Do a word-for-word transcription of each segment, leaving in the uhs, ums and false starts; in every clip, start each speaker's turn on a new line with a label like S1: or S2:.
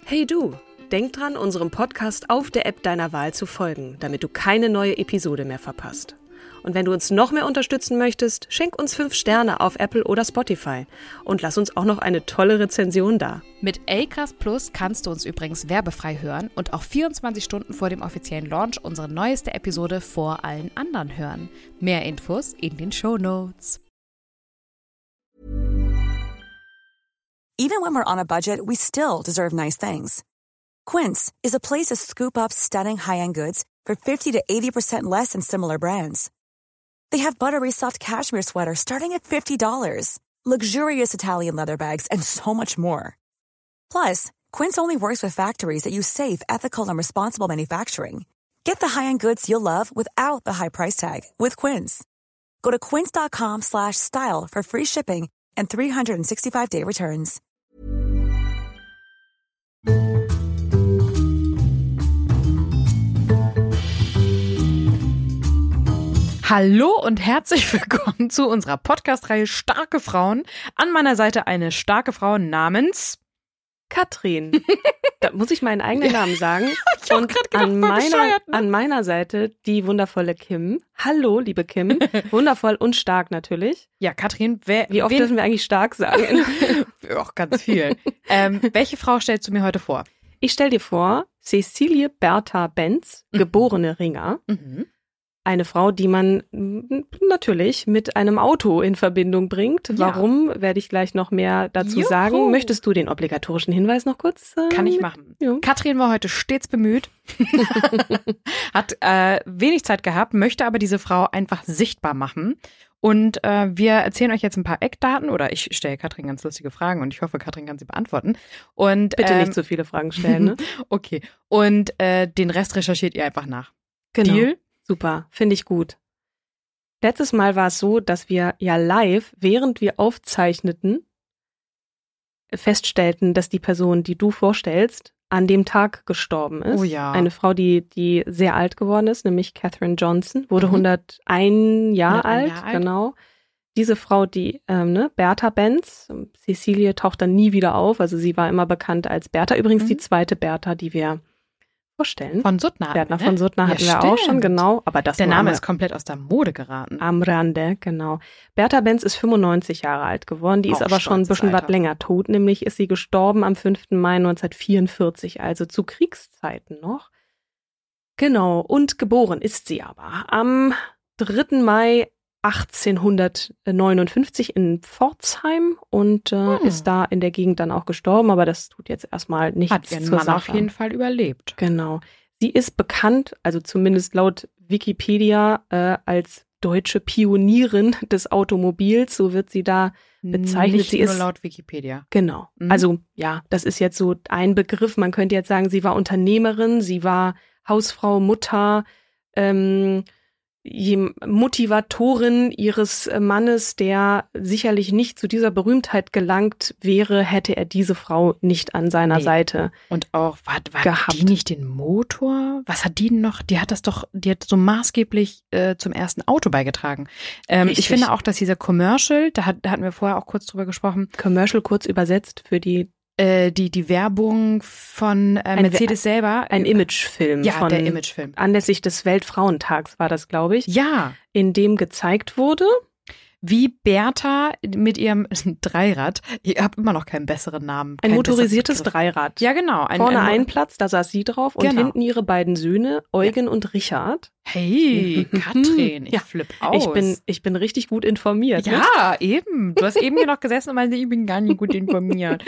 S1: Hey du, denk dran, unserem Podcast auf der App deiner Wahl zu folgen, damit du keine neue Episode mehr verpasst. Und wenn du uns noch mehr unterstützen möchtest, schenk uns fünf Sterne auf Apple oder Spotify und lass uns auch noch eine tolle Rezension da.
S2: Mit Acast Plus kannst du uns übrigens werbefrei hören und auch vierundzwanzig Stunden vor dem offiziellen Launch unsere neueste Episode vor allen anderen hören. Mehr Infos in den Shownotes.
S3: Even when we're on a budget, we still deserve nice things. Quince is a place to scoop up stunning high-end goods for fifty to eighty percent less than similar brands. They have buttery soft cashmere sweaters starting at fifty dollars, luxurious Italian leather bags, and so much more. Plus, Quince only works with factories that use safe, ethical, and responsible manufacturing. Get the high-end goods you'll love without the high price tag with Quince. Go to quince.com slash style for free shipping and three sixty-five day returns.
S2: Hallo und herzlich willkommen zu unserer Podcast-Reihe Starke Frauen. An meiner Seite eine starke Frau namens
S1: Katrin. Da muss ich meinen eigenen Namen sagen.
S2: Ich hab
S1: Und
S2: grad gedacht,
S1: an
S2: voll
S1: meiner,
S2: bescheuert, ne?
S1: an meiner Seite die wundervolle Kim. Hallo, liebe Kim. Wundervoll und stark natürlich.
S2: Ja, Katrin, wer,
S1: Wie oft
S2: wen,
S1: dürfen wir eigentlich stark sagen?
S2: Auch ganz viel. ähm, welche Frau stellst du mir heute vor?
S1: Ich stell dir vor, Cecilie Bertha Benz,
S2: Mhm.
S1: geborene Ringer.
S2: Mhm.
S1: Eine Frau, die man m, natürlich mit einem Auto in Verbindung bringt.
S2: Ja.
S1: Warum, werde ich gleich noch mehr dazu
S2: Juhu.
S1: sagen. Möchtest du den obligatorischen Hinweis noch kurz? Äh,
S2: Kann ich
S1: mit-
S2: machen.
S1: Ja.
S2: Katrin war heute stets bemüht, hat äh, wenig Zeit gehabt, möchte aber diese Frau einfach sichtbar machen. Und äh, wir erzählen euch jetzt ein paar Eckdaten oder ich stelle Katrin ganz lustige Fragen und ich hoffe, Katrin kann sie beantworten. Und,
S1: Bitte
S2: ähm,
S1: nicht so viele Fragen stellen, ne?
S2: Okay. Und äh, den Rest recherchiert ihr einfach nach.
S1: Genau.
S2: Deal?
S1: Super, finde ich gut. Letztes Mal war es so, dass wir ja live, während wir aufzeichneten, feststellten, dass die Person, die du vorstellst, an dem Tag gestorben ist.
S2: Oh ja.
S1: Eine Frau, die, die sehr alt geworden ist, nämlich Katherine Johnson, wurde
S2: Mhm.
S1: hundertein Jahre
S2: hundertein
S1: alt,
S2: Jahre alt.
S1: genau. Diese Frau, die, ähm, ne, Bertha Benz, Cecilie taucht dann nie wieder auf, also sie war immer bekannt als Bertha. Übrigens
S2: Mhm.
S1: die zweite Bertha, die wir vorstellen.
S2: Von Suttner. hatten
S1: Bertha
S2: wir,
S1: von Suttner
S2: Ja,
S1: hatten wir auch schon,
S2: stimmt.
S1: genau. Aber das
S2: Der
S1: nur
S2: Name
S1: am,
S2: ist komplett aus der Mode geraten.
S1: am Rande, genau. Bertha Benz ist fünfundneunzig Jahre alt geworden, die ist
S2: Auch
S1: aber schon ein
S2: stolzes
S1: bisschen was
S2: Alter.
S1: länger tot, nämlich ist sie gestorben am fünften Mai neunzehnhundertvierundvierzig, also zu Kriegszeiten noch. Genau, und geboren ist sie aber am dritten Mai achtzehnhundertneunundfünfzig in Pforzheim und äh,
S2: Hm.
S1: ist da in der Gegend dann auch gestorben, aber das tut jetzt erstmal nichts
S2: Hat ihren
S1: zur
S2: Mann
S1: Sache.
S2: auf jeden Fall überlebt.
S1: Genau. Sie ist bekannt, also zumindest laut Wikipedia, äh, als deutsche Pionierin des Automobils, so wird sie da bezeichnet.
S2: Nicht
S1: Sie
S2: nur
S1: ist
S2: laut Wikipedia.
S1: Genau.
S2: Mhm.
S1: Also ja, das ist jetzt so ein Begriff. Man könnte jetzt sagen, sie war Unternehmerin, sie war Hausfrau, Mutter, ähm, je- Motivatorin ihres äh, Mannes, der sicherlich nicht zu dieser Berühmtheit gelangt wäre, hätte er diese Frau nicht an seiner
S2: Nee.
S1: Seite.
S2: Und auch, war, war
S1: Gehabt.
S2: die nicht den Motor? Was hat die denn noch? Die hat das doch, die hat so maßgeblich äh, zum ersten Auto beigetragen. Ähm, ich
S1: Richtig.
S2: finde auch, dass dieser Commercial, da, hat, da hatten wir vorher auch kurz drüber gesprochen,
S1: Commercial kurz übersetzt für die
S2: äh, die, die Werbung von äh,
S1: Ein
S2: Mercedes selber.
S1: ein Imagefilm
S2: Ja,
S1: von
S2: der Imagefilm.
S1: anlässlich des Weltfrauentags war das, glaube ich,
S2: Ja,
S1: in dem gezeigt wurde.
S2: wie Bertha mit ihrem Dreirad, ich habe immer noch keinen besseren Namen.
S1: Ein
S2: keinen
S1: motorisiertes
S2: besseren Begriff.
S1: Dreirad.
S2: Ja, genau. Ein,
S1: Vorne
S2: ein,
S1: ein Platz, da saß sie drauf und
S2: Genau.
S1: hinten ihre beiden Söhne, Eugen und Richard.
S2: Hey,
S1: Mhm.
S2: Katrin, ich
S1: Ja,
S2: flipp aus.
S1: Ich bin, ich bin richtig gut informiert. Ne?
S2: Ja, eben. Du hast eben hier noch gesessen und meinte, ich bin gar nicht gut informiert.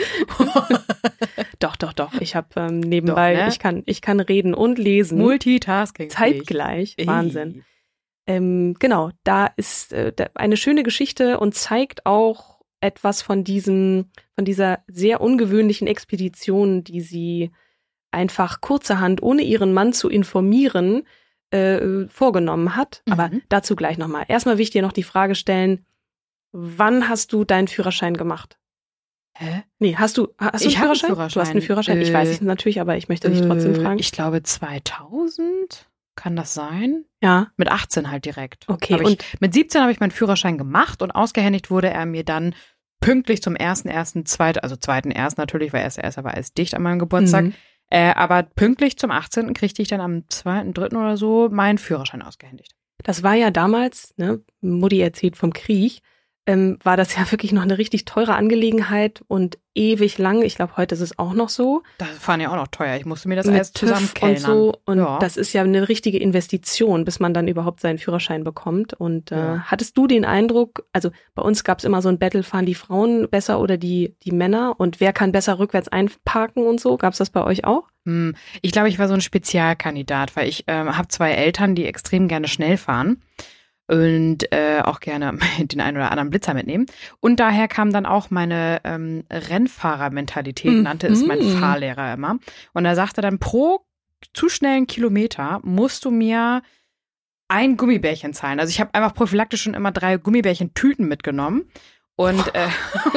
S1: Doch, doch, doch. Ich habe ähm, nebenbei,
S2: Doch, ne?
S1: ich kann, ich kann reden und lesen.
S2: Multitasking.
S1: Zeitgleich.
S2: Ey.
S1: Wahnsinn. Ähm, genau, da ist äh, da eine schöne Geschichte und zeigt auch etwas von diesem, von dieser sehr ungewöhnlichen Expedition, die sie einfach kurzerhand, ohne ihren Mann zu informieren, äh, vorgenommen hat.
S2: Mhm.
S1: Aber dazu gleich nochmal. Erstmal will ich dir noch die Frage stellen, wann hast du deinen Führerschein gemacht?
S2: Hä?
S1: Nee, hast du, hast du
S2: Ich
S1: einen
S2: hab einen
S1: Führerschein? Du hast einen
S2: Führerschein.
S1: Führerschein. Ich
S2: Äh,
S1: weiß es natürlich, aber ich möchte dich trotzdem
S2: Äh,
S1: fragen.
S2: Ich glaube zweitausend. Kann das sein?
S1: Ja,
S2: Mit achtzehn halt direkt.
S1: okay.
S2: Hab ich,
S1: Und
S2: mit siebzehn habe ich meinen Führerschein gemacht und ausgehändigt wurde er mir dann pünktlich zum ersten, ersten, zweiten, also zweiten erst natürlich, weil erster erster war alles dicht an meinem Geburtstag.
S1: Mhm.
S2: Äh, aber pünktlich zum achtzehnten kriegte ich dann am zweiten, dritten oder so meinen Führerschein ausgehändigt.
S1: Das war ja damals, ne, Mutti erzählt vom Krieg, ähm, war das ja wirklich noch eine richtig teure Angelegenheit und ewig lang. Ich glaube, heute ist es auch noch so.
S2: Das waren ja auch noch teuer. Ich musste mir das
S1: Mit
S2: alles
S1: TÜV
S2: zusammenkellnern.
S1: und so. Und
S2: ja.
S1: das ist ja eine richtige Investition, bis man dann überhaupt seinen Führerschein bekommt. Und äh,
S2: Ja.
S1: hattest du den Eindruck, also bei uns gab es immer so ein Battle, fahren die Frauen besser oder die, die Männer? Und wer kann besser rückwärts einparken und so? Gab es das bei euch auch?
S2: Hm, Ich glaube, ich war so ein Spezialkandidat, weil ich ähm, habe zwei Eltern, die extrem gerne schnell fahren und äh, auch gerne den einen oder anderen Blitzer mitnehmen. Und daher kam dann auch meine ähm, Rennfahrermentalität,
S1: Mhm.
S2: nannte es mein Fahrlehrer immer. Und er sagte dann, pro zu schnellen Kilometer musst du mir ein Gummibärchen zahlen. Also ich habe einfach prophylaktisch schon immer drei Gummibärchen-Tüten mitgenommen. Und äh,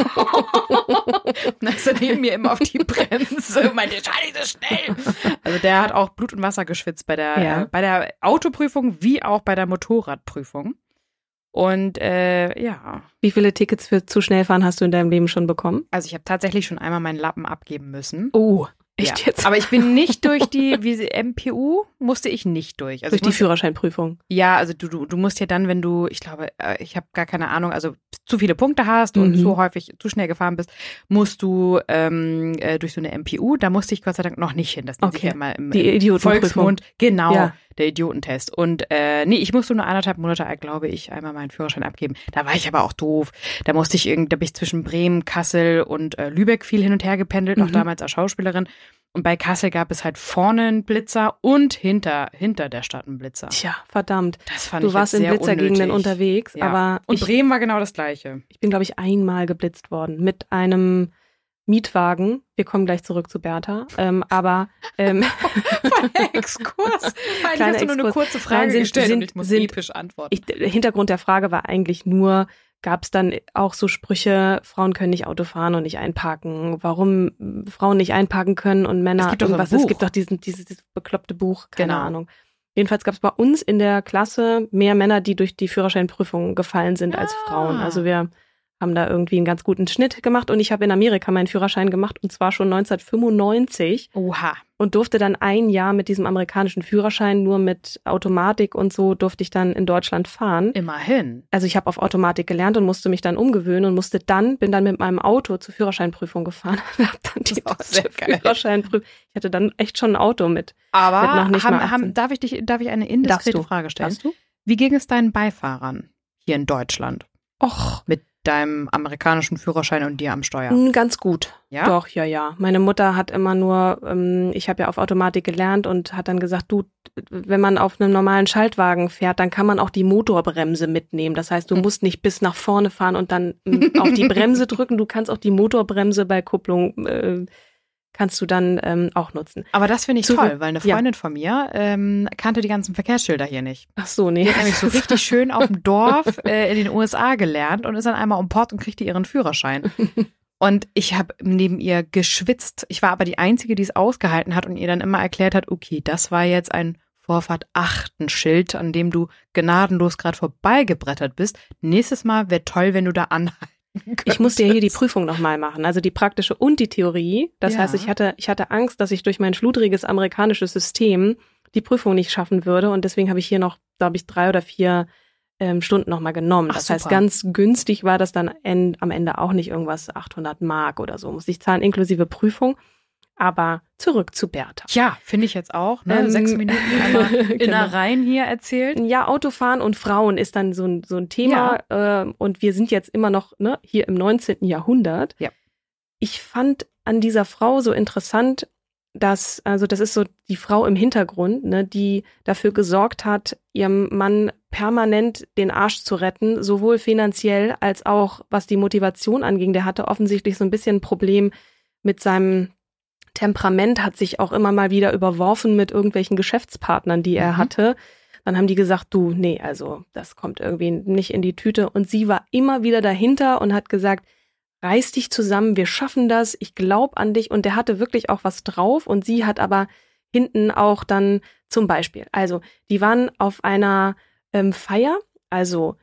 S2: und dann ist er neben mir immer auf die Bremse und meinte, schau nicht so schnell. Also der hat auch Blut und Wasser geschwitzt bei der,
S1: Ja.
S2: äh, bei der Autoprüfung wie auch bei der Motorradprüfung. Und äh, ja,
S1: Wie viele Tickets für zu schnell fahren hast du in deinem Leben schon bekommen?
S2: also ich habe tatsächlich schon einmal meinen Lappen abgeben müssen.
S1: Oh, echt
S2: Ja.
S1: jetzt?
S2: Aber ich bin nicht durch die, wie sie, M P U musste ich nicht durch. Also
S1: Durch
S2: ich
S1: die
S2: musste,
S1: Führerscheinprüfung.
S2: Ja, also du, du, du musst ja dann, wenn du, ich glaube, äh, ich habe gar keine Ahnung, also zu viele Punkte hast und
S1: Mhm.
S2: zu häufig zu schnell gefahren bist, musst du ähm, äh, durch so eine M P U, da musste ich Gott sei Dank noch nicht hin. Das nennt sich
S1: Okay.
S2: ja mal im,
S1: Die
S2: im
S1: Idiotenprüfung.
S2: Volksmund. Genau,
S1: Ja.
S2: der Idiotentest. Und äh, nee, ich musste nur anderthalb Monate, alt, glaube ich, einmal meinen Führerschein abgeben. Da war ich aber auch doof. Da musste ich irgendwie, da bin ich zwischen Bremen, Kassel und äh, Lübeck viel hin und her gependelt,
S1: Mhm.
S2: auch damals als Schauspielerin. Und bei Kassel gab es halt vorne einen Blitzer und hinter, hinter der Stadt einen Blitzer.
S1: Tja, verdammt.
S2: Das fand
S1: Du
S2: ich
S1: warst
S2: jetzt
S1: in
S2: sehr
S1: Blitzergegenden
S2: unnötig.
S1: unterwegs,
S2: Ja.
S1: aber
S2: Und
S1: ich,
S2: Bremen war genau das Gleiche.
S1: ich bin, glaube ich, einmal geblitzt worden mit einem Mietwagen. Wir kommen gleich zurück zu Bertha. Ähm, aber ähm,
S2: Exkurs. Weil
S1: Kleiner
S2: hast du nur eine
S1: Exkurs.
S2: kurze Frage
S1: Nein, sind-
S2: gestellt
S1: sind-
S2: und ich muss
S1: sind-
S2: episch antworten.
S1: ich, der Hintergrund der Frage war eigentlich nur, gab es dann auch so Sprüche, Frauen können nicht Auto fahren und nicht einparken, warum mm, Frauen nicht einparken können und Männer
S2: Es gibt doch so ein
S1: irgendwas. Es
S2: Buch.
S1: gibt doch diesen, dieses, dieses bekloppte Buch, keine
S2: Genau.
S1: Ahnung. Jedenfalls gab es bei uns in der Klasse mehr Männer, die durch die Führerscheinprüfung gefallen sind als
S2: Ah.
S1: Frauen. Also wir haben da irgendwie einen ganz guten Schnitt gemacht und ich habe in Amerika meinen Führerschein gemacht und zwar schon neunzehnhundertfünfundneunzig
S2: Oha.
S1: und durfte dann ein Jahr mit diesem amerikanischen Führerschein, nur mit Automatik und so, durfte ich dann in Deutschland fahren.
S2: Immerhin.
S1: Also ich habe auf Automatik gelernt und musste mich dann umgewöhnen und musste dann, bin dann mit meinem Auto zur Führerscheinprüfung gefahren und habe dann die
S2: Das ist auch
S1: deutsche
S2: sehr geil.
S1: Führerscheinprüfung. Ich hatte dann echt schon ein Auto mit.
S2: Aber
S1: Mit noch nicht mal
S2: haben,
S1: achtzehn.
S2: haben, darf, ich dich, darf ich eine
S1: Darfst
S2: indiskrete
S1: du.
S2: Frage stellen?
S1: Darfst du?
S2: Wie ging es deinen Beifahrern hier in Deutschland
S1: Och,
S2: mit deinem amerikanischen Führerschein und dir am Steuer?
S1: mm, ganz gut.
S2: Ja?
S1: Doch, ja, ja. Meine Mutter hat immer nur, ähm, ich habe ja auf Automatik gelernt und hat dann gesagt, du, wenn man auf einem normalen Schaltwagen fährt, dann kann man auch die Motorbremse mitnehmen. Das heißt, du
S2: Hm.
S1: musst nicht bis nach vorne fahren und dann ähm, auf die Bremse drücken. Du kannst auch die Motorbremse bei Kupplung, äh, kannst du dann ähm, auch nutzen.
S2: Aber das finde ich
S1: Zurück-
S2: toll, weil eine
S1: ja.
S2: Freundin von mir ähm, kannte die ganzen Verkehrsschilder hier nicht.
S1: Ach so, nee.
S2: Die hat nämlich so richtig schön auf dem Dorf äh, in den U S A gelernt und ist dann einmal um Port und kriegte ihren Führerschein. Und ich habe neben ihr geschwitzt. Ich war aber die Einzige, die es ausgehalten hat und ihr dann immer erklärt hat, okay, das war jetzt ein Vorfahrt-Achten-Schild, an dem du gnadenlos gerade vorbeigebrettert bist. Nächstes Mal wäre toll, wenn du da anhalten könntest.
S1: Ich musste ja hier die Prüfung nochmal machen, also die praktische und die Theorie. Das
S2: Ja.
S1: heißt, ich hatte, ich hatte Angst, dass ich durch mein schludriges amerikanisches System die Prüfung nicht schaffen würde und deswegen habe ich hier noch, glaube ich, drei oder vier ähm, Stunden nochmal genommen.
S2: Ach,
S1: Das heißt,
S2: super.
S1: ganz günstig war das dann en- am Ende auch nicht irgendwas achthundert Mark oder so. Musste ich zahlen inklusive Prüfung. Aber zurück zu Bertha.
S2: Ja, finde ich jetzt auch. Ne?
S1: Ähm,
S2: Sechs Minuten einmal
S1: genau.
S2: Innereien hier erzählt.
S1: Ja, Autofahren und Frauen ist dann so ein, so ein Thema. Äh, und wir sind jetzt immer noch ne, hier im neunzehnten Jahrhundert.
S2: Ja.
S1: Ich fand an dieser Frau so interessant, dass, also das ist so die Frau im Hintergrund, ne, die dafür gesorgt hat, ihrem Mann permanent den Arsch zu retten, sowohl finanziell als auch was die Motivation anging. Der hatte offensichtlich so ein bisschen ein Problem mit seinem Temperament, hat sich auch immer mal wieder überworfen mit irgendwelchen Geschäftspartnern, die er
S2: Mhm.
S1: hatte. Dann haben die gesagt, du, nee, also das kommt irgendwie nicht in die Tüte. Und sie war immer wieder dahinter und hat gesagt, reiß dich zusammen, wir schaffen das, ich glaube an dich. Und der hatte wirklich auch was drauf. Und sie hat aber hinten auch dann zum Beispiel, also die waren auf einer ähm, Feier, also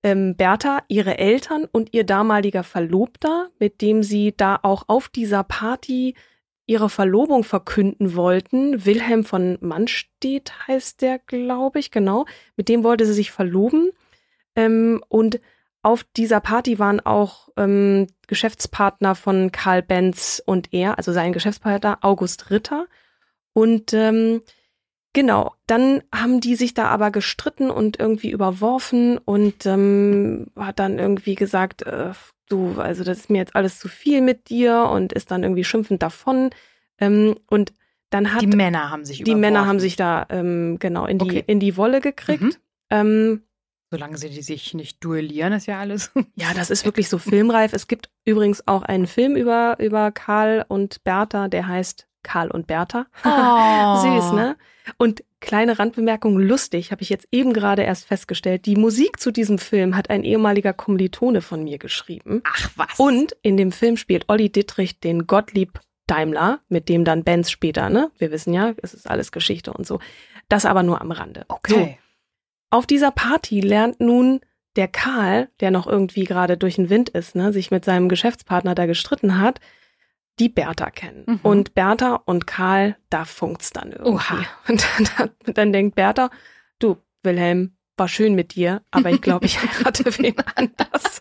S1: ähm, Bertha, ihre Eltern und ihr damaliger Verlobter, mit dem sie da auch auf dieser Party ihre Verlobung verkünden wollten. Wilhelm von Manstedt heißt der, glaube ich, genau. Mit dem wollte sie sich verloben. Ähm, und auf dieser Party waren auch ähm, Geschäftspartner von Karl Benz und er, also sein Geschäftspartner August Ritter. Und ähm, genau, dann haben die sich da aber gestritten und irgendwie überworfen und ähm, hat dann irgendwie gesagt, äh, du, also das ist mir jetzt alles zu viel mit dir und ist dann irgendwie schimpfend davon. Ähm, und dann hat
S2: Die Männer haben sich
S1: die
S2: überworfen.
S1: Männer haben sich da ähm, genau in die
S2: Okay.
S1: in die Wolle gekriegt.
S2: Mhm.
S1: Ähm,
S2: Solange sie die sich nicht duellieren, ist ja alles.
S1: Ja, das ist wirklich so filmreif. Es gibt übrigens auch einen Film über, über Karl und Bertha, der heißt Karl und Bertha.
S2: Oh.
S1: Süß, ne? Und kleine Randbemerkung, lustig, habe ich jetzt eben gerade erst festgestellt. Die Musik zu diesem Film hat ein ehemaliger Kommilitone von mir geschrieben.
S2: Ach was.
S1: Und in dem Film spielt Olli Dittrich den Gottlieb Daimler, mit dem dann Benz später, ne? Wir wissen ja, es ist alles Geschichte und so. Das aber nur am Rande.
S2: Okay.
S1: So. Auf dieser Party lernt nun der Karl, der noch irgendwie gerade durch den Wind ist, ne, sich mit seinem Geschäftspartner da gestritten hat, die Bertha kennen.
S2: Mhm.
S1: Und Bertha und Karl, da funkt's dann irgendwie.
S2: Oha.
S1: Und dann, dann denkt Bertha, du, Wilhelm, war schön mit dir, aber ich glaube, ich heirate wen anders.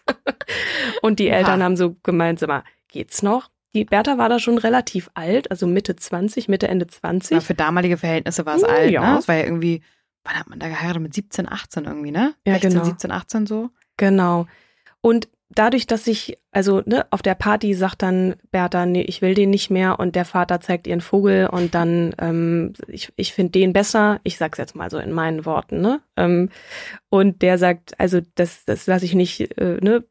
S1: Und die
S2: Oha.
S1: Eltern haben so gemeint, sag mal, geht's noch? Die Bertha war da schon relativ alt, also Mitte zwanzig, Mitte, Ende zwanzig.
S2: Ja, für damalige Verhältnisse war es
S1: Ja.
S2: alt, ne? Das war ja irgendwie, wann hat man da geheiratet? Mit siebzehn, achtzehn irgendwie, ne?
S1: Ja,
S2: sechzehn,
S1: genau.
S2: siebzehn, achtzehn so.
S1: Genau. Und dadurch, dass ich, also ne, auf der Party sagt dann Bertha, nee, ich will den nicht mehr und der Vater zeigt ihren Vogel und dann, ähm, ich, ich finde den besser, ich sag's jetzt mal so in meinen Worten, ne? Ähm, und der sagt, also das, das lasse ich nicht, äh, ne?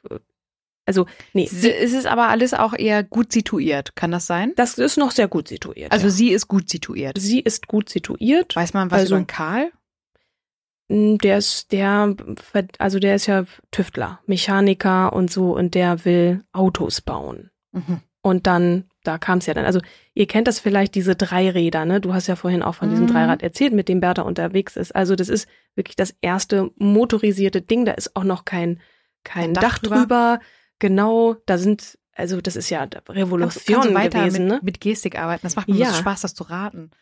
S1: Also, nee.
S2: Es ist aber alles auch eher gut situiert, kann das sein?
S1: Das ist noch sehr gut situiert.
S2: Also
S1: ja.
S2: sie ist gut situiert.
S1: Sie ist gut situiert.
S2: Weiß man was
S1: Also-
S2: über den Karl?
S1: Der ist, der, also der ist ja Tüftler, Mechaniker und so und der will Autos bauen.
S2: Mhm.
S1: Und dann, da kam es ja dann, also ihr kennt das vielleicht, diese Dreiräder, ne? Du hast ja vorhin auch von diesem
S2: Mhm.
S1: Dreirad erzählt, mit dem Bertha unterwegs ist. Also das ist wirklich das erste motorisierte Ding, da ist auch noch kein, kein
S2: Ein Dach
S1: Dach,
S2: drüber.
S1: drüber. Genau, da sind, also das ist ja Revolution
S2: Kannst du weiter
S1: gewesen,
S2: mit,
S1: ne?
S2: mit Gestik arbeiten? Das macht mir
S1: Ja.
S2: so Spaß, das zu raten.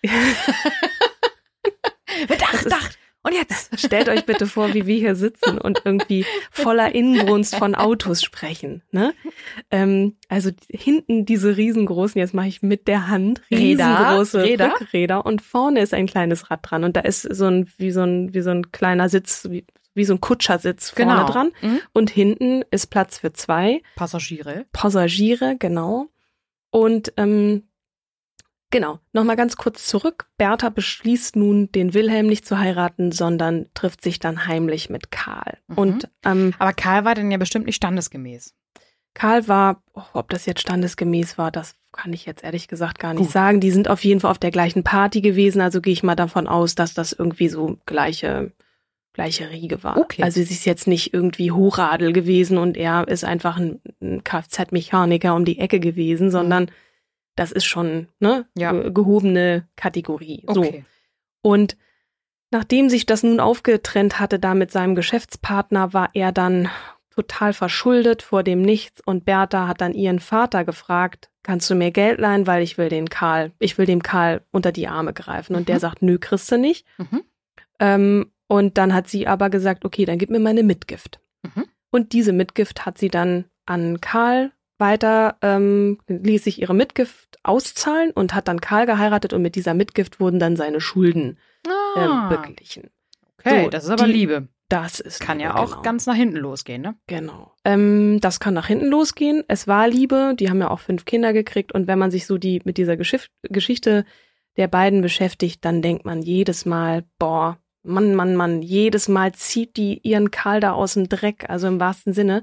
S2: Mit Dach,
S1: Das ist-
S2: Dach. Und jetzt?
S1: Stellt euch bitte vor, wie wir hier sitzen und irgendwie voller Inbrunst von Autos sprechen. Ne? Ähm, also hinten diese riesengroßen, jetzt mache ich mit der Hand,
S2: Räder,
S1: riesengroße
S2: Räder.
S1: Rückräder und vorne ist ein kleines Rad dran und da ist so ein, wie so ein, wie so ein kleiner Sitz, wie, wie so ein Kutschersitz vorne
S2: Genau.
S1: dran
S2: Mhm.
S1: und hinten ist Platz für zwei
S2: Passagiere.
S1: Passagiere, genau. Und ähm, genau, nochmal ganz kurz zurück. Bertha beschließt nun, den Wilhelm nicht zu heiraten, sondern trifft sich dann heimlich mit Karl.
S2: Mhm.
S1: Und ähm,
S2: Aber Karl war dann ja bestimmt nicht standesgemäß.
S1: Karl war, oh, ob das jetzt standesgemäß war, das kann ich jetzt ehrlich gesagt gar nicht
S2: Gut.
S1: sagen. Die sind auf jeden Fall auf der gleichen Party gewesen, also gehe ich mal davon aus, dass das irgendwie so gleiche gleiche Riege war.
S2: Okay.
S1: Also sie ist jetzt nicht irgendwie Hochadel gewesen und er ist einfach ein, ein Kfz-Mechaniker um die Ecke gewesen, sondern das ist schon ne
S2: Ja.
S1: ge- gehobene Kategorie. So.
S2: Okay.
S1: Und nachdem sich das nun aufgetrennt hatte da mit seinem Geschäftspartner, war er dann total verschuldet vor dem Nichts und Bertha hat dann ihren Vater gefragt, kannst du mir Geld leihen, weil ich will den Karl, ich will dem Karl unter die Arme greifen. Und
S2: Mhm.
S1: der sagt, nö, kriegst du nicht.
S2: Mhm.
S1: Ähm, und dann hat sie aber gesagt, okay, dann gib mir meine Mitgift.
S2: Mhm.
S1: Und diese Mitgift hat sie dann an Karl weiter, ähm, ließ sich ihre Mitgift auszahlen und hat dann Karl geheiratet und mit dieser Mitgift wurden dann seine Schulden
S2: Ah,
S1: ähm, beglichen.
S2: okay,
S1: so,
S2: das ist aber
S1: die-
S2: Liebe.
S1: Das ist
S2: Kann ja
S1: Liebe,
S2: auch
S1: genau.
S2: ganz nach hinten losgehen, ne?
S1: Genau. Ähm, das kann nach hinten losgehen. Es war Liebe, die haben ja auch fünf Kinder gekriegt und wenn man sich so die mit dieser Geschiff- Geschichte der beiden beschäftigt, dann denkt man jedes Mal, boah, Mann, Mann, Mann, jedes Mal zieht die ihren Karl da aus dem Dreck, also im wahrsten Sinne.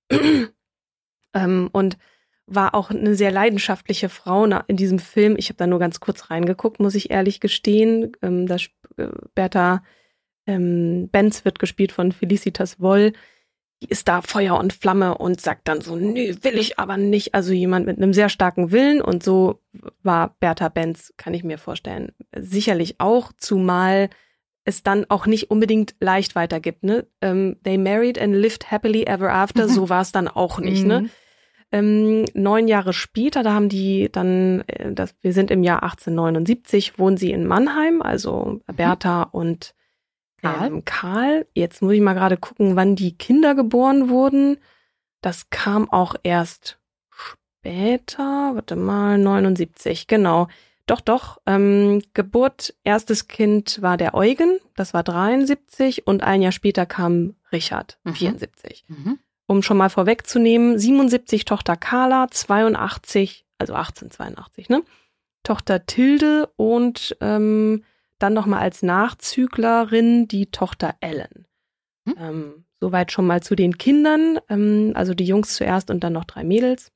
S1: ähm, und war auch eine sehr leidenschaftliche Frau na- in diesem Film. Ich habe da nur ganz kurz reingeguckt, muss ich ehrlich gestehen. Ähm, da sp- äh, Bertha ähm, Benz wird gespielt von Felicitas Woll. Die ist da Feuer und Flamme und sagt dann so, nö, will ich aber nicht. Also jemand mit einem sehr starken Willen und so war Bertha Benz, kann ich mir vorstellen, sicherlich auch, zumal es dann auch nicht unbedingt leicht weitergibt. Ne? Ähm, they married and lived happily ever after, mhm. so war es dann auch nicht. Mhm. Ne? Ähm, neun Jahre später, da haben die dann, äh, das, wir sind im Jahr achtzehnhundertneunundsiebzig, wohnen sie in Mannheim, also mhm. Bertha und
S2: Karl.
S1: Ähm, Karl. Jetzt muss ich mal gerade gucken, wann die Kinder geboren wurden. Das kam auch erst später, warte mal, neunundsiebzig, genau. Doch, doch, ähm, Geburt, erstes Kind war der Eugen, das war dreiundsiebzig und ein Jahr später kam Richard, mhm. vierundsiebzig. Mhm. Um schon mal vorwegzunehmen, siebenundsiebzig Tochter Carla, zweiundachtzig, also achtzehnhundertzweiundachtzig, ne? Tochter Tilde und ähm, dann nochmal als Nachzüglerin die Tochter Ellen. Hm? Ähm, soweit schon mal zu den Kindern, ähm, also die Jungs zuerst und dann noch drei Mädels.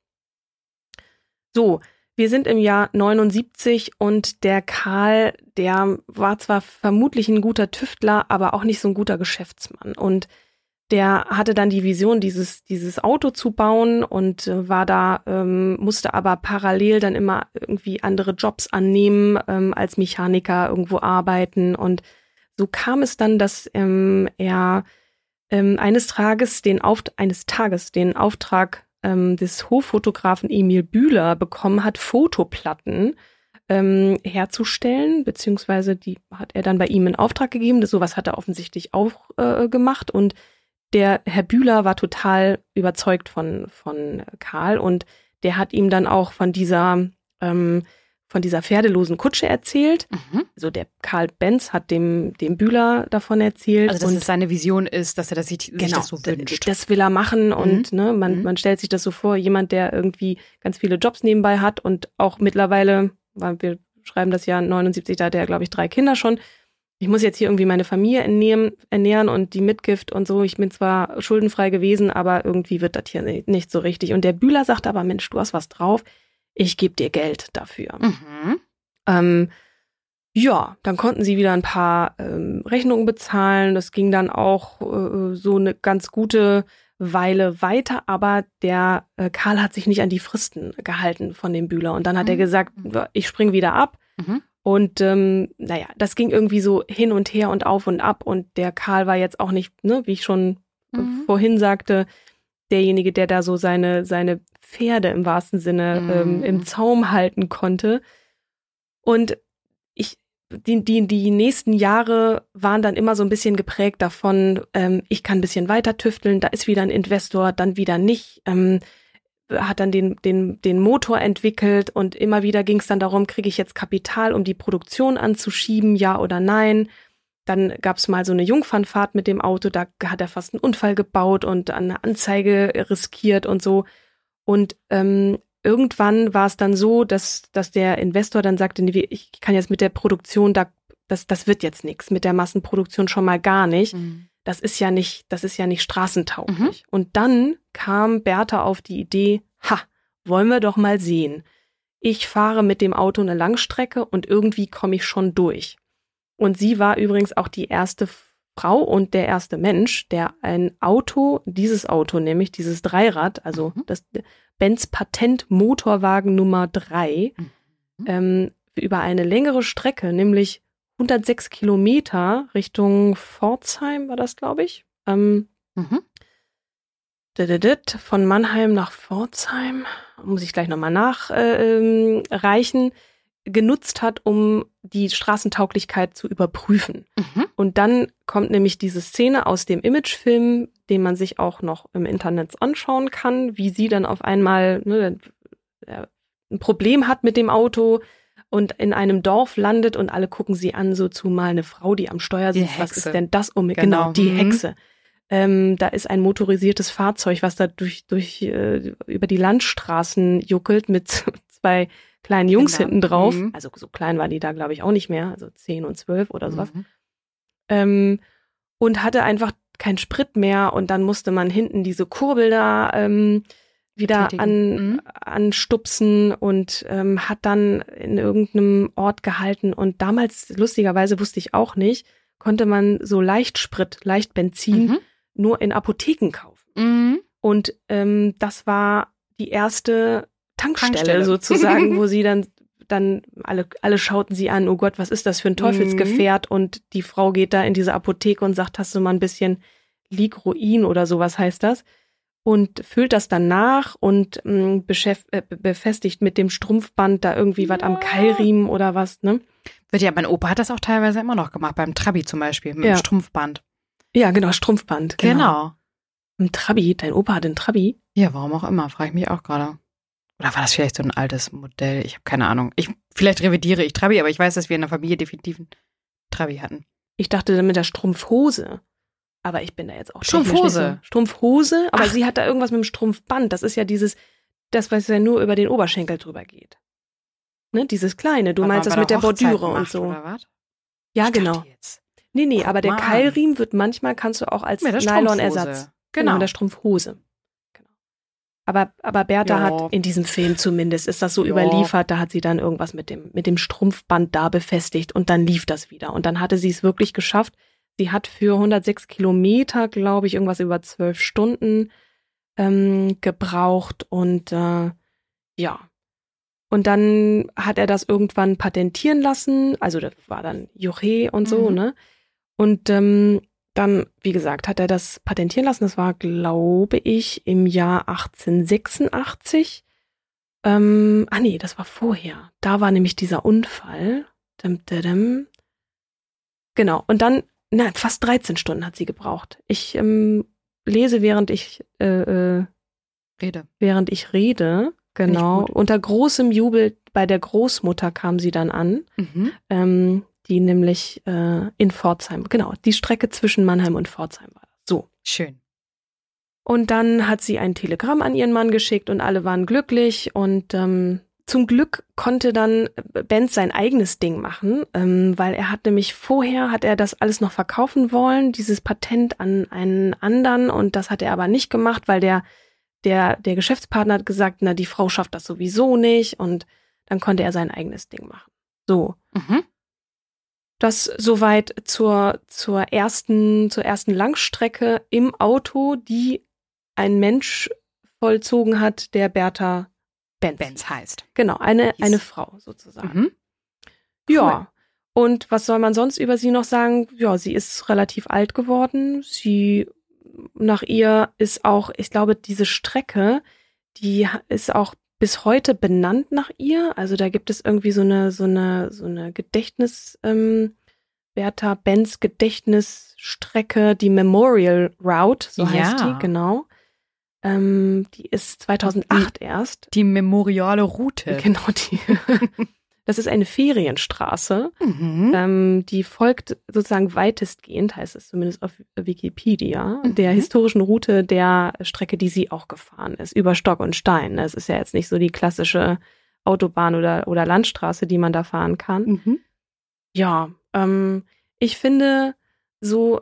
S1: So, wir sind im Jahr neunundsiebzig und der Karl, der war zwar vermutlich ein guter Tüftler, aber auch nicht so ein guter Geschäftsmann. Und der hatte dann die Vision, dieses dieses Auto zu bauen und äh, war da, ähm, musste aber parallel dann immer irgendwie andere Jobs annehmen, ähm, als Mechaniker irgendwo arbeiten. Und so kam es dann, dass ähm, er ähm, eines Tages den Auft- eines Tages den Auftrag ähm, des Hoffotografen Emil Bühler bekommen hat, Fotoplatten ähm, herzustellen, beziehungsweise die hat er dann bei ihm in Auftrag gegeben. Das, sowas hat er offensichtlich auch äh, gemacht und der Herr Bühler war total überzeugt von von Karl und der hat ihm dann auch von dieser ähm, von dieser pferdelosen Kutsche erzählt. Mhm. Also der Karl Benz hat dem dem Bühler davon erzählt.
S2: Also dass
S1: und
S2: es seine Vision ist, dass er das sich,
S1: genau,
S2: sich das so wünscht.
S1: Das will er machen mhm. und ne, man
S2: mhm.
S1: man stellt sich das so vor, jemand, der irgendwie ganz viele Jobs nebenbei hat und auch mittlerweile, weil wir schreiben das Jahr neunundsiebzig, da hat er, glaube ich, drei Kinder schon. Ich muss jetzt hier irgendwie meine Familie ernähren, ernähren und die Mitgift und so. Ich bin zwar schuldenfrei gewesen, aber irgendwie wird das hier nicht so richtig. Und der Bühler sagt aber, Mensch, du hast was drauf, ich gebe dir Geld dafür. Mhm. Ähm, ja, dann konnten sie wieder ein paar ähm, Rechnungen bezahlen. Das ging dann auch äh, so eine ganz gute Weile weiter, aber der äh, Karl hat sich nicht an die Fristen gehalten von dem Bühler. Und dann hat mhm. er gesagt, ich spring wieder ab. Mhm. Und ähm, naja, das ging irgendwie so hin und her und auf und ab und der Karl war jetzt auch nicht, ne, wie ich schon mhm. vorhin sagte, derjenige, der da so seine seine Pferde im wahrsten Sinne mhm. ähm, im Zaum halten konnte. Und ich die die die nächsten Jahre waren dann immer so ein bisschen geprägt davon, ähm, ich kann ein bisschen weiter tüfteln, da ist wieder ein Investor, dann wieder nicht. Ähm, hat dann den den den Motor entwickelt und immer wieder ging es dann darum, kriege ich jetzt Kapital, um die Produktion anzuschieben, ja oder nein. Dann gab es mal so eine Jungfernfahrt mit dem Auto, da hat er fast einen Unfall gebaut und eine Anzeige riskiert und so. Und ähm, irgendwann war es dann so, dass dass der Investor dann sagte, nee, ich kann jetzt mit der Produktion, da das das wird jetzt nichts, mit der Massenproduktion schon mal gar nicht. Mhm. Das ist ja nicht, das ist ja nicht straßentauglich. Mhm. Und dann kam Bertha auf die Idee, ha, wollen wir doch mal sehen. Ich fahre mit dem Auto eine Langstrecke und irgendwie komme ich schon durch. Und sie war übrigens auch die erste Frau und der erste Mensch, der ein Auto, dieses Auto nämlich, dieses Dreirad, also mhm. das Benz Patent Motorwagen Nummer drei, mhm. ähm, über eine längere Strecke, nämlich hundertsechs Kilometer Richtung Pforzheim war das, glaube ich. Ähm, mhm. Von Mannheim nach Pforzheim, muss ich gleich nochmal nachreichen, äh, genutzt hat, um die Straßentauglichkeit zu überprüfen. Mhm. Und dann kommt nämlich diese Szene aus dem Imagefilm, den man sich auch noch im Internet anschauen kann, wie sie dann auf einmal ne, ein Problem hat mit dem Auto, und in einem Dorf landet und alle gucken sie an, so zumal eine Frau, die am Steuer sitzt. Was ist denn das um? Genau, genau die mhm. Hexe. Ähm, da ist ein motorisiertes Fahrzeug, was da durch durch äh, über die Landstraßen juckelt mit zwei kleinen Jungs genau. hinten drauf. Mhm. Also so klein war die da, glaube ich, auch nicht mehr. Also zehn und zwölf oder sowas. Mhm. Ähm, und hatte einfach keinen Sprit mehr und dann musste man hinten diese Kurbel da ähm, wieder an, mhm. anstupsen und ähm, hat dann in irgendeinem Ort gehalten. Und damals, lustigerweise wusste ich auch nicht, konnte man so Leichtsprit, Leichtbenzin mhm. nur in Apotheken kaufen. Mhm. Und ähm, das war die erste Tankstelle, Tankstelle. sozusagen, wo sie dann dann alle, alle schauten sie an, oh Gott, was ist das für ein Teufelsgefährt? Mhm. Und die Frau geht da in diese Apotheke und sagt, hast du mal ein bisschen Ligroin oder sowas heißt das? Und füllt das dann nach und mh, beschäft, äh, befestigt mit dem Strumpfband da irgendwie ja. was am Keilriemen oder was, ne?
S2: Wird ja, mein Opa hat das auch teilweise immer noch gemacht, beim Trabi zum Beispiel, mit
S1: ja.
S2: dem Strumpfband.
S1: Ja, genau, Strumpfband.
S2: Genau.
S1: genau. Ein Trabi, dein Opa hat einen Trabi?
S2: Ja, warum auch immer, frage ich mich auch gerade. Oder war das vielleicht so ein altes Modell? Ich habe keine Ahnung. Ich, vielleicht revidiere ich Trabi, aber ich weiß, dass wir in der Familie definitiv einen Trabi hatten.
S1: Ich dachte mit der Strumpfhose. Aber ich bin da jetzt auch
S2: Strumpfhose.
S1: So. Strumpfhose, aber
S2: Ach.
S1: sie hat da irgendwas mit dem Strumpfband. Das ist ja dieses, das, was ja nur über den Oberschenkel drüber geht. Ne, dieses kleine. Du
S2: aber
S1: meinst das mit der Bordüre und so.
S2: Oder was?
S1: Ja,
S2: ich
S1: genau.
S2: Jetzt.
S1: Nee, nee,
S2: Guck
S1: aber der
S2: mal
S1: Keilriemen wird manchmal, kannst du auch als Nylon-Ersatz.
S2: Genau.
S1: Mit der Strumpfhose. Genau. Aber, aber Bertha
S2: ja.
S1: hat in diesem Film zumindest, ist das so
S2: ja.
S1: überliefert, da hat sie dann irgendwas mit dem, mit dem Strumpfband da befestigt und dann lief das wieder. Und dann hatte sie es wirklich geschafft. Sie hat für hundertsechs Kilometer, glaube ich, irgendwas über zwölf Stunden ähm, gebraucht und äh, ja. Und dann hat er das irgendwann patentieren lassen, also das war dann Juche und so,
S2: mhm.
S1: ne? Und ähm, dann, wie gesagt, hat er das patentieren lassen, das war, glaube ich, im Jahr achtzehnhundertsechsundachtzig. Ähm, ah nee, das war vorher. Da war nämlich dieser Unfall. Dim, dim, dim. Genau, und dann Na, fast dreizehn Stunden hat sie gebraucht. Ich ähm, lese, während ich äh, äh,
S2: rede.
S1: Während ich rede, genau. Unter großem Jubel bei der Großmutter kam sie dann an,
S2: mhm.
S1: ähm, die nämlich äh, in Pforzheim, genau, die Strecke zwischen Mannheim und Pforzheim war. So.
S2: Schön.
S1: Und dann hat sie ein Telegramm an ihren Mann geschickt und alle waren glücklich und ähm, zum Glück konnte dann Benz sein eigenes Ding machen, ähm, weil er hat nämlich vorher, hat er das alles noch verkaufen wollen, dieses Patent an einen anderen und das hat er aber nicht gemacht, weil der, der, der Geschäftspartner hat gesagt, na, die Frau schafft das sowieso nicht und dann konnte er sein eigenes Ding machen. So.
S2: Mhm.
S1: Das soweit zur, zur ersten, zur ersten Langstrecke im Auto, die ein Mensch vollzogen hat, der Bertha Benz.
S2: Benz heißt.
S1: Genau, eine, eine Frau sozusagen.
S2: Mhm.
S1: Cool. Ja, und was soll man sonst über sie noch sagen? Ja, sie ist relativ alt geworden. Sie, nach ihr ist auch, ich glaube, diese Strecke, die ist auch bis heute benannt nach ihr. Also da gibt es irgendwie so eine, so eine, so eine Gedächtnis, ähm, Bertha Benz Gedächtnisstrecke, die Memorial Route, so heißt
S2: ja.
S1: die, genau. Ähm, die ist zweitausendacht die, erst.
S2: Die memoriale Route.
S1: Genau, die. Das ist eine Ferienstraße.
S2: Mhm.
S1: Ähm, die folgt sozusagen weitestgehend, heißt es zumindest auf Wikipedia,
S2: mhm.
S1: der historischen Route der Strecke, die sie auch gefahren ist, über Stock und Stein. Es ist ja jetzt nicht so die klassische Autobahn oder, oder Landstraße, die man da fahren kann.
S2: Mhm.
S1: Ja, ähm, ich finde so,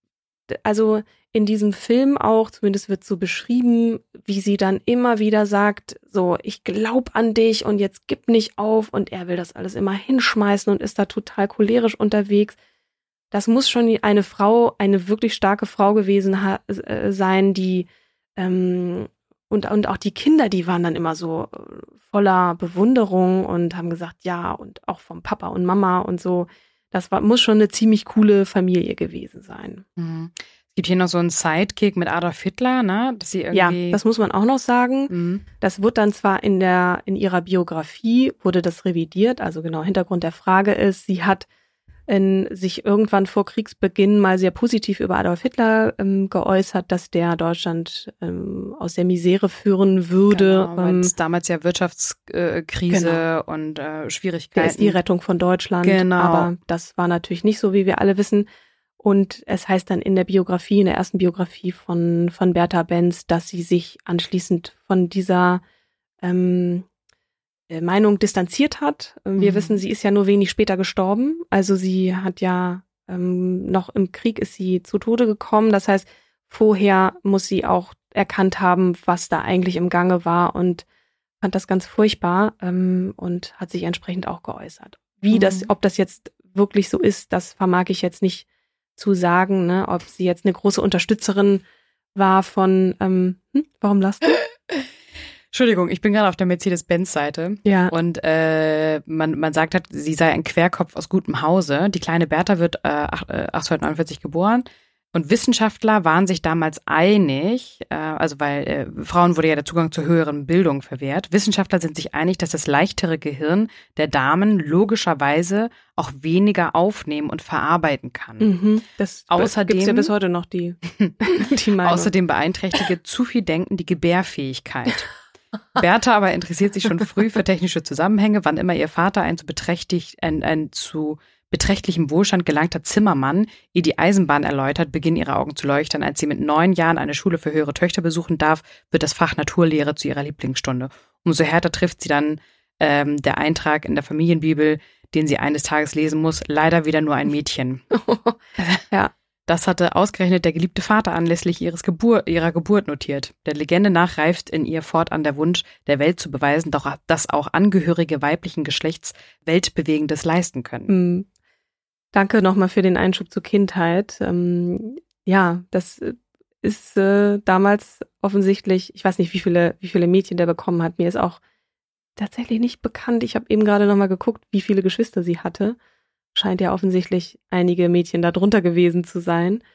S1: also in diesem Film auch, zumindest wird so beschrieben, wie sie dann immer wieder sagt, so, ich glaub an dich und jetzt gib nicht auf und er will das alles immer hinschmeißen und ist da total cholerisch unterwegs. Das muss schon eine Frau, eine wirklich starke Frau gewesen ha- äh, sein, die ähm, und, und auch die Kinder, die waren dann immer so voller Bewunderung und haben gesagt, ja, und auch vom Papa und Mama und so. Das war, muss schon eine ziemlich coole Familie gewesen sein.
S2: Mhm. Es gibt hier noch so einen Sidekick mit Adolf Hitler, ne? Dass sie irgendwie
S1: ja, das muss man auch noch sagen.
S2: Mhm.
S1: Das wird dann zwar in der in ihrer Biografie, wurde das revidiert, also genau, Hintergrund der Frage ist, sie hat in, sich irgendwann vor Kriegsbeginn mal sehr positiv über Adolf Hitler ähm, geäußert, dass der Deutschland ähm, aus der Misere führen würde.
S2: Genau, weil
S1: ähm,
S2: es damals ja Wirtschaftskrise
S1: genau.
S2: und äh, Schwierigkeiten.
S1: Der ist die Rettung von Deutschland,
S2: genau.
S1: aber das war natürlich nicht so, wie wir alle wissen. Und es heißt dann in der Biografie, in der ersten Biografie von, von Bertha Benz, dass sie sich anschließend von dieser ähm, Meinung distanziert hat. Wir mhm. wissen, sie ist ja nur wenig später gestorben. Also sie hat ja ähm, noch im Krieg ist sie zu Tode gekommen. Das heißt, vorher muss sie auch erkannt haben, was da eigentlich im Gange war und fand das ganz furchtbar ähm, und hat sich entsprechend auch geäußert. Wie mhm. das, ob das jetzt wirklich so ist, das vermag ich jetzt nicht zu sagen, ne, ob sie jetzt eine große Unterstützerin war von, ähm, hm, warum lasst du?
S2: Entschuldigung, ich bin gerade auf der Mercedes-Benz-Seite.
S1: Ja.
S2: Und äh, man, man sagt halt, sie sei ein Querkopf aus gutem Hause. Die kleine Bertha wird äh, achtzehnhundertneunundvierzig geboren. Und Wissenschaftler waren sich damals einig, äh, also weil äh, Frauen wurde ja der Zugang zur höheren Bildung verwehrt. Wissenschaftler sind sich einig, dass das leichtere Gehirn der Damen logischerweise auch weniger aufnehmen und verarbeiten kann.
S1: Mhm. Das
S2: Außerdem
S1: gibt's ja bis heute noch die, die Meinung.
S2: Außerdem beeinträchtige zu viel Denken die Gebärfähigkeit. Bertha aber interessiert sich schon früh für technische Zusammenhänge, wann immer ihr Vater ein zu beträchtlich, ein, ein zu beträchtlichem Wohlstand gelangter Zimmermann ihr die Eisenbahn erläutert, beginnen ihre Augen zu leuchten. Als sie mit neun Jahren eine Schule für höhere Töchter besuchen darf, wird das Fach Naturlehre zu ihrer Lieblingsstunde. Umso härter trifft sie dann ähm, der Eintrag in der Familienbibel, den sie eines Tages lesen muss, leider wieder nur ein Mädchen.
S1: Ja.
S2: Das hatte ausgerechnet der geliebte Vater anlässlich ihres Gebur- ihrer Geburt notiert. Der Legende nach reift in ihr fortan der Wunsch, der Welt zu beweisen, doch dass auch Angehörige weiblichen Geschlechts Weltbewegendes leisten können.
S1: Mhm. Danke nochmal für den Einschub zur Kindheit. Ähm, ja, das ist äh, damals offensichtlich, ich weiß nicht, wie viele, wie viele Mädchen der bekommen hat. Mir ist auch tatsächlich nicht bekannt. Ich habe eben gerade nochmal geguckt, wie viele Geschwister sie hatte. Scheint ja offensichtlich einige Mädchen da drunter gewesen zu sein.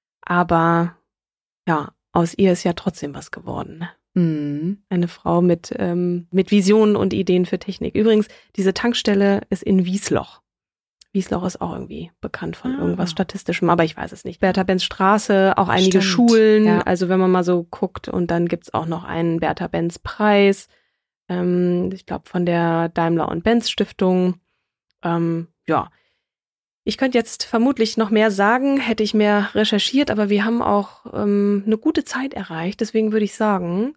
S1: Aber ja, aus ihr ist ja trotzdem was geworden. Ne?
S2: Mhm.
S1: Eine Frau mit, ähm, mit Visionen und Ideen für Technik. Übrigens, diese Tankstelle ist in Wiesloch. Wiesloch ist auch irgendwie bekannt von ah. irgendwas Statistischem, aber ich weiß es nicht. Bertha-Benz Straße, auch einige
S2: Stimmt.
S1: Schulen,
S2: Ja.
S1: Also wenn man mal so guckt, und dann gibt's auch noch einen Bertha-Benz-Preis, ähm, ich glaube von der Daimler- und Benz-Stiftung. Ähm, ja, ich könnte jetzt vermutlich noch mehr sagen, hätte ich mehr recherchiert, aber wir haben auch ähm, eine gute Zeit erreicht, deswegen würde ich sagen,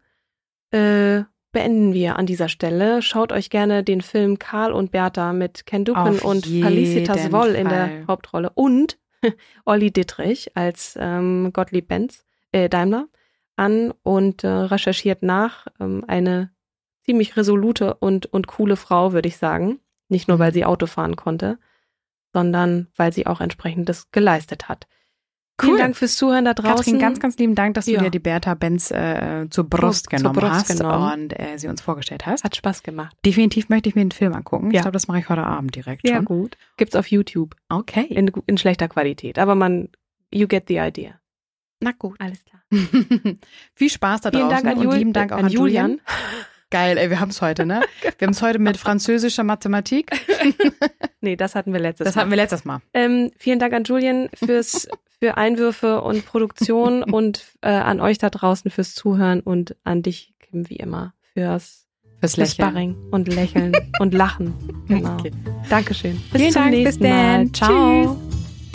S1: äh, beenden wir an dieser Stelle. Schaut euch gerne den Film Karl und Bertha mit Ken Ducken
S2: Auf
S1: und
S2: jeden
S1: Felicitas Woll in
S2: Fall.
S1: der Hauptrolle und Olli Dittrich als ähm, Gottlieb Benz, äh, Daimler an und äh, recherchiert nach. Ähm, eine ziemlich resolute und, und coole Frau, würde ich sagen. Nicht nur, weil sie Auto fahren konnte, sondern weil sie auch entsprechendes geleistet hat. Vielen
S2: Cool.
S1: Dank fürs Zuhören da draußen.
S2: Katrin, ganz, ganz lieben Dank, dass du
S1: Ja.
S2: dir die Bertha Benz äh, zur Brust
S1: Zur
S2: genommen
S1: Brust
S2: hast
S1: genommen.
S2: und äh, sie uns vorgestellt hast.
S1: Hat Spaß gemacht.
S2: Definitiv möchte ich mir den Film angucken.
S1: Ja.
S2: Ich glaube, das mache ich heute Abend direkt
S1: Sehr
S2: schon.
S1: gut. Gibt's auf YouTube.
S2: Okay.
S1: In, in schlechter Qualität. Aber man, you get the idea.
S2: Na gut.
S1: Alles klar.
S2: Viel Spaß da draußen
S1: Vielen Dank an,
S2: und
S1: Jul
S2: lieben Dank auch
S1: an
S2: an Julian.
S1: Julian.
S2: Geil, ey, wir haben es heute, ne? Wir haben es heute mit französischer Mathematik.
S1: Nee, das hatten wir letztes
S2: Das
S1: Mal.
S2: hatten wir letztes Mal.
S1: Ähm, vielen Dank an Julian fürs für Einwürfe und Produktion und äh, an euch da draußen fürs Zuhören und an dich, Kim, wie immer, fürs,
S2: Fürs
S1: fürs
S2: Lächeln.
S1: Sparring und Lächeln und Lachen. Genau.
S2: Okay.
S1: Dankeschön. Bis
S2: Vielen
S1: zum
S2: Dank, bis
S1: nächsten Mal.
S2: dann. Ciao.
S1: Tschüss.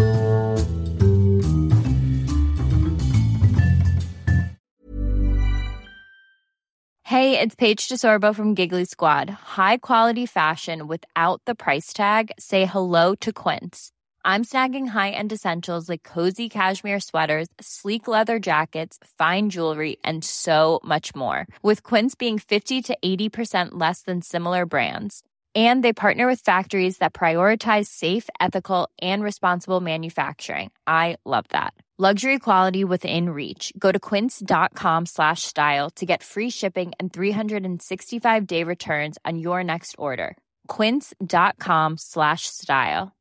S4: Hey, it's Paige DeSorbo from Giggly Squad. High quality fashion without the price tag. Say hello to Quince. I'm snagging high-end essentials like cozy cashmere sweaters, sleek leather jackets, fine jewelry, and so much more. With Quince being fifty to eighty percent less than similar brands. And they partner with factories that prioritize safe, ethical, and responsible manufacturing. I love that. Luxury quality within reach. Go to quince.com slash style to get free shipping and three sixty-five day returns on your next order. Quince.com slash style.